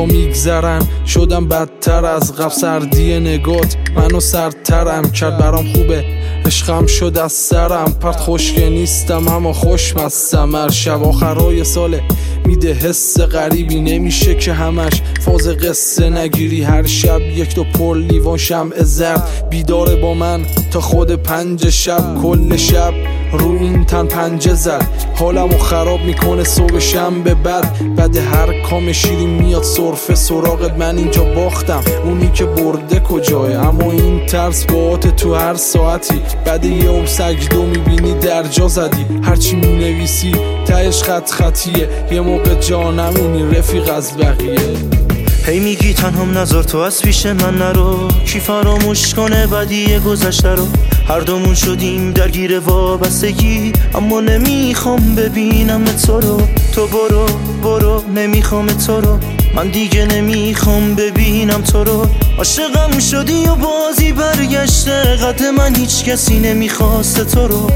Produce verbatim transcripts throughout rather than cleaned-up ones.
میگذرن، شدم بدتر از قبل. سردی نگات منو سردترم کرد، برام خوبه عشقم شد از سرم پرت. خوشگه نیستم اما خوشمستم، هر شب آخرای ساله میده حس غریبی. نمیشه که همش فاز قصه نگیری، هر شب یک دو پر لیوان شمع زرد بیداره با من تا خود پنج شب. کل شب رو این تن پنجه زد، حالمو خراب میکنه صبح شنبه. بعد بعد هر کام شیری میاد سرفه سراغت، من اینجا باختم اونی که برده کجای. اما این ترس باعت تو هر ساعتی، بعد یه عمر سجدو میبینی در جا زدی. هرچی مینویسی تهش خط خطیه، یه موقع جانمونی رفیق از بقیه. هی میگی تنهام نذار تو از پیش من نرو، کی فراموش کنه بدی گذشته رو. هر دومون شدیم درگیر وابستگی، اما نمیخوام ببینم تو رو. تو برو برو نمیخوام تو رو، من دیگه نمیخوام ببینم تو رو. عاشقم شدی و بازی برگشته، قد من هیچ کسی نمیخواسته تو رو.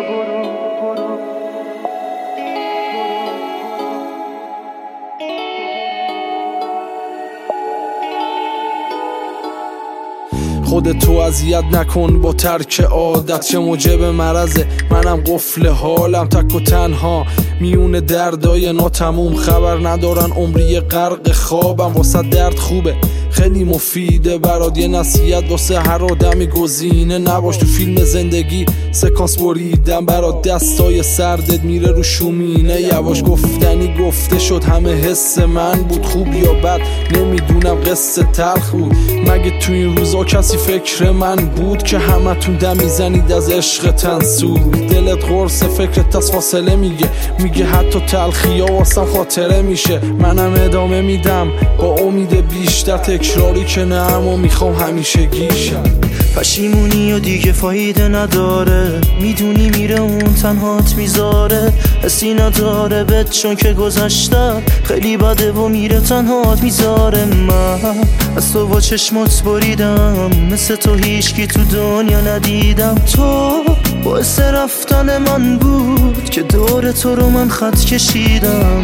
خودتو اذیت نکن با ترک عادت، چه موجب مرضه منم قفل حالم. تک و تنها میونه دردای ناتموم، خبر ندارن عمری غرق خوابم. واسه درد خوبه خیلی مفیده برات، یه نصیحت واسه هر آدمی گزینه نباش تو فیلم زندگی. سکانس بریدم برات، دستای سردت میره رو شومینه. یواش گفتنی گفته شد، همه حس من بود خوب یا بد نمیدونم، قصه تلخ بود. مگه تو این روزا کسی فکر من بود که همتون دم میزنید از عشق تنسود؟ دلت قرص فکرت از فاصله میگه، میگه حتی تلخی ها واسم خاطره میشه. منم ادامه میدم با امید بیشتر، تکراری که نه اما میخوام همیشه گیشم. پشیمونی و دیگه فایده نداره، میدونی میره اون تنهات میذاره. حسی نداره بهت چون که گذشته خیلی بده و میره تنهات میذاره. من از تو با چشمات بریدم، مثل تو هیچکی تو دنیا ندیدم. تو باعث رفتن من بود که دور تو رو من خط کشیدم.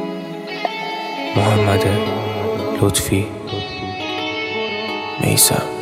محمد لطفی میثم